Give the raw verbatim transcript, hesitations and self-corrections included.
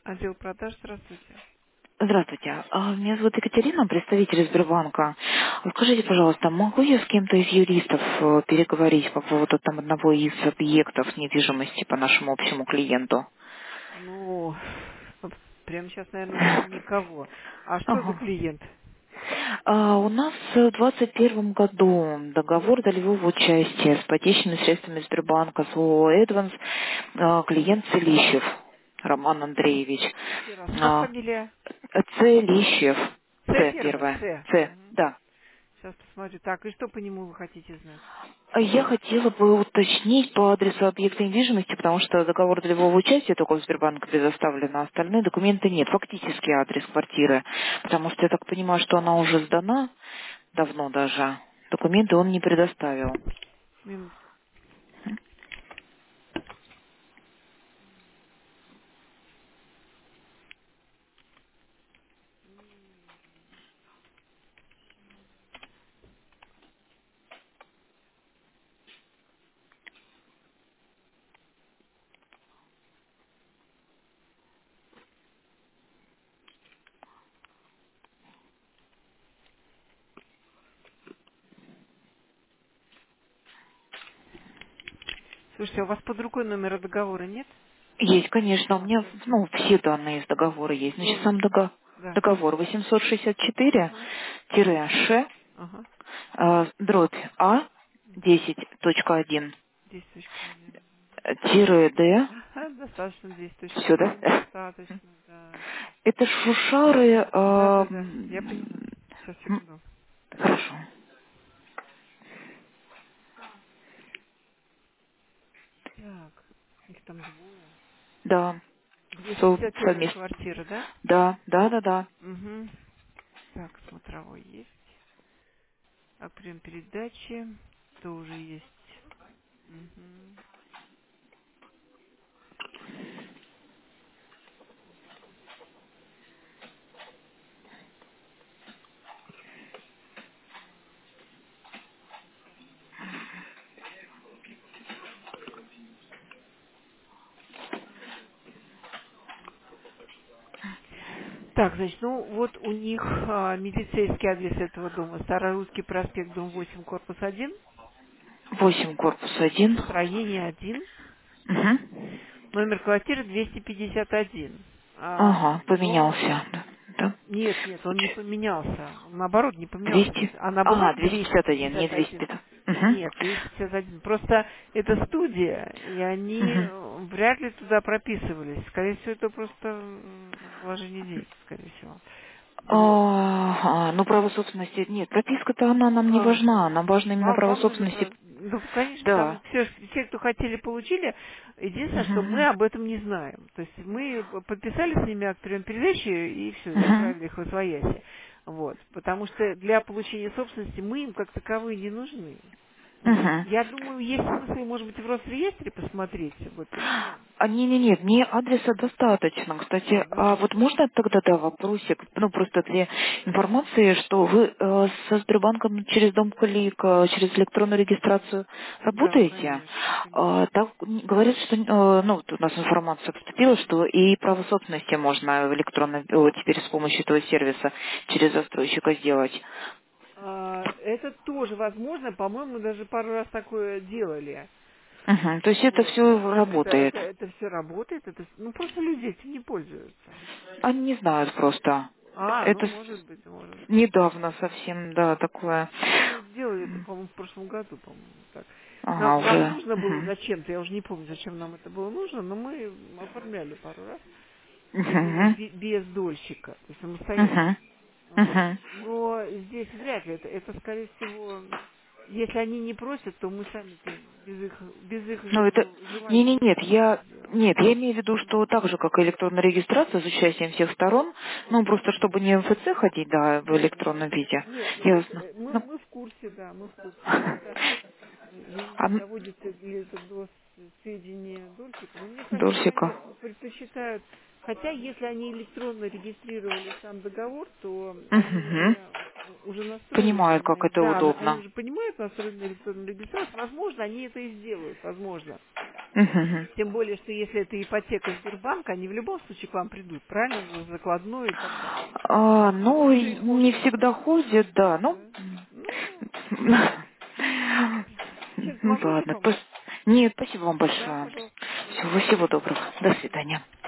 Отдел продаж, здравствуйте. Здравствуйте. А, Меня зовут Екатерина, представитель Сбербанка. Скажите, пожалуйста, могу я с кем-то из юристов э, переговорить по поводу там одного из объектов недвижимости по нашему общему клиенту? Ну, прямо сейчас, наверное, уже никого. А что за Ага. клиент? А, У нас в двадцать первом году договор долевого участия с ипотечными средствами Сбербанка с ООО «Эдванс», а, клиент Целищев Роман Андреевич. Еще раз, как А, фамилия? Целищев. С Ц первая, первое. С. Ц, Мгм. да. Сейчас посмотрю. Так, и что по нему вы хотите знать? А Я хотела бы уточнить по адресу объекта недвижимости, потому что договор долевого участия только у Сбербанка предоставлен, а остальные документы нет. Фактически адрес квартиры, потому что я так понимаю, что она уже сдана давно даже. Документы он не предоставил. Минутку. Слушайте, а у вас под рукой номера договора нет? Есть, конечно, у А, меня хорошо. ну, все данные из договора есть. Значит, Номер. сам дого- Да. договор восемьсот шестьдесят четыре Ага. Ш Ага. э, дробь А десять точка один десять точка один. э, тире Д. Ага, достаточно десять точка Все, да? один. Достаточно, да. Это шушары. Да, а, да, да. Я поняла. м, Сейчас, м, секунду. Хорошо. Так, их там двое. Да. двести Со- пятьдесят первая совместно. квартира, да? Да, да, да, да. Угу. Так, смотровой есть. А прием передачи тоже есть. Угу. Так, значит, ну вот у них а, милицейский адрес этого дома. Старорусский проспект, дом восемь, корпус один, Восемь корпус один. строение один, Угу. номер квартиры двести пятьдесят один. А, Ага, но поменялся. Да. Да. нет, нет, он не Уч- поменялся. Он, наоборот, не поменялся адрес. двести. А наоборот, Ага, двести двести пятьдесят один, не пятьдесят двести один. пятьдесят. Нет, Угу. двести пятьдесят один. Просто это студия, и они Угу. э, вряд ли туда прописывались. Скорее всего, это просто м, вложение денег, скорее всего. Вот. Ага, ну право собственности нет. Прописка-то она нам не А, важна. Нам важно именно вам, право вам нужно собственности. про... Ну, конечно, там Да. все, все, кто хотели, получили. Единственное, что мы Угу. об этом не знаем. То есть мы подписали с ними акт прием передачи и все, и Угу. отправили их в освояси. Вот. Потому что для получения собственности мы им как таковые не нужны. Вот. Угу. Я думаю, есть смысл, может быть, в Росреестре посмотреть. Вот, ну, А, не, не, нет, мне адреса достаточно. Кстати, а, а вот достаточно. можно тогда, да, вопросик, ну, просто для информации, что вы э, со Сбербанком через Дом Клик, э, через электронную регистрацию Да, работаете? конечно, А, конечно. так м, говорят, что, э, ну, вот у нас информация поступила, что и право собственности можно в электронно, о, теперь с помощью этого сервиса через застройщика сделать. А, это тоже возможно, по-моему, даже пару раз такое делали. Мгм, то есть это Вот. все Это, работает. это, это все работает, это, с- ну просто люди этим не пользуются. Они не знают просто. А, ну Это может быть, может с- быть. недавно совсем, да, такое. Мы делали это, по-моему, в прошлом году, по-моему, так. Ага, Нам, нам уже. нужно было Мгм. зачем-то, я уже не помню, зачем нам это было нужно, но мы оформляли пару раз именно Мгм. бе- без дольщика, то есть Мгм. самостоятельно. Вот. Мгм. Но здесь вряд ли это, это скорее всего, если они не просят, то мы сами-то без их, без их Ну это... жел- Не, желания не, не нет, сможем это я... сделать. Нет, я имею в виду, что так же, как и электронная регистрация с участием всех сторон, ну, просто чтобы не в эм эф це ходить, да, в Мгм. электронном виде. Нет, нет, это, Ясно. э, мы, Ну, мы в курсе, да, мы в курсе. Просто, э, я не а знаю, м, доводится ли это до с- сведения дольщика, но мне кажется, они Дорсика. предпочитают, хотя если они электронно регистрировали сам договор, то они Мгм. уже уже настроены Понимаю, на, как это да, на- они удобно. уже понимают настроены на электронную регистрацию, возможно, они это и сделают, возможно. Мгм. Тем более, что если это ипотека Сбербанка, они в любом случае к вам придут, правильно? За закладную и так далее. А, А ну, вы же и их не можете всегда забрать. ходят, да, ну, Да. Ну, чем ну смогу, ладно. запомогу. пос- Нет, спасибо вам Да, большое. пожалуйста. До Всего, свидания. всего доброго. До До свидания. свидания.